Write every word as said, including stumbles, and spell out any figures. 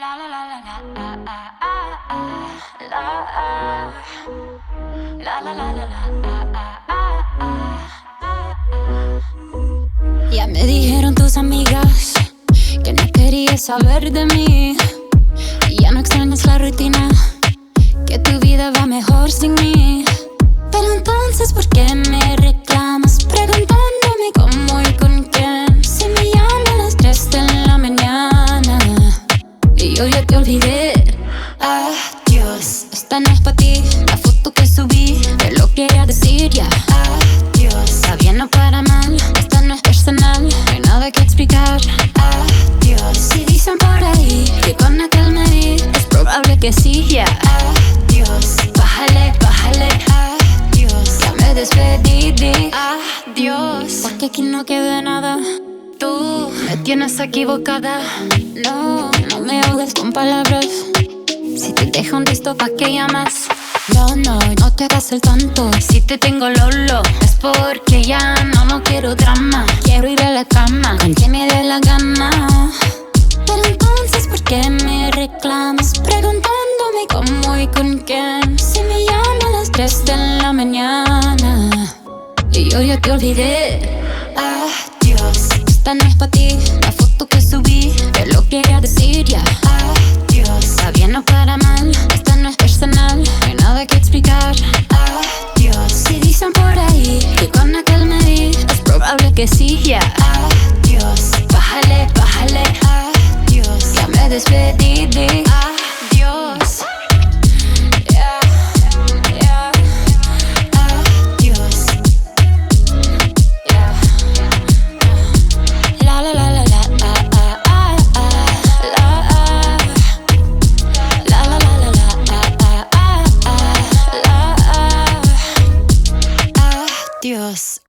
La la la la la la ah, ah, ah, la ah. La la la la la ah, ah, ah, ah, ah. Ya me dijeron tus amigas que no querías saber de mí. Y ya no extrañas la rutina, que tu vida va mejor sin mí. Pero entonces, ¿por qué me reclamas preguntándome cómo y con quién? Si me llaman a las tres de la mañana y yo ya te olvidé. Adiós, esta no es pa' ti. La foto que subí te lo quería decir ya. Adiós, está bien o para mal, esta no es personal, no hay nada que explicar. Adiós, si dicen por ahí que con aquel me vi, es probable que sí ya. Adiós, bájale, bájale. Adiós, ya me despedí de adiós, porque aquí no queda nada. Tú me tienes equivocada. No, no me ahogues con palabras. Si te dejo un visto, ¿pa' qué llamas? No, no, no te hagas el tonto. Si te tengo lolo, es porque ya no, no quiero drama. Quiero ir a la cama con quien me dé la gana. Pero entonces, ¿por qué me reclamas preguntándome cómo y con quién? Si me llaman a las tres de la mañana y yo ya te olvidé. Adiós, esta no es pa' ti. La foto que subí te lo quería decir ya. Adiós, está bien o para mal, esta no es personal, no hay nada que explicar. Adiós, si dicen por ahí que con aquel me vi, es probable que sí ya. Adiós, bájale, bájale. Adiós, ya me despedí de adiós. Yeah, yeah. Adiós. Yeah. La la la la la ah, ah, ah, ah, la ah. La la la la la ah, ah, ah, ah, la ah. Adiós.